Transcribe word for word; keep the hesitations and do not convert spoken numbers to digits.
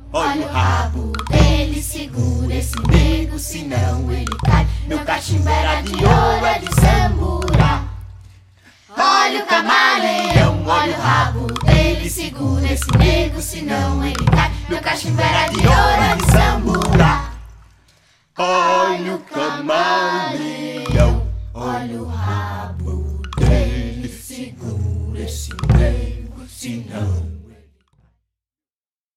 olha o rabo dele, segura esse nego, senão ele cai. Meu cachimbo era de ouro, é de samburá. Olha o camaleão, olha o rabo dele, segura esse nego, senão ele cai. Meu cachimbo era de ouro, é de samburá. Olha o camaleão, olha o rabo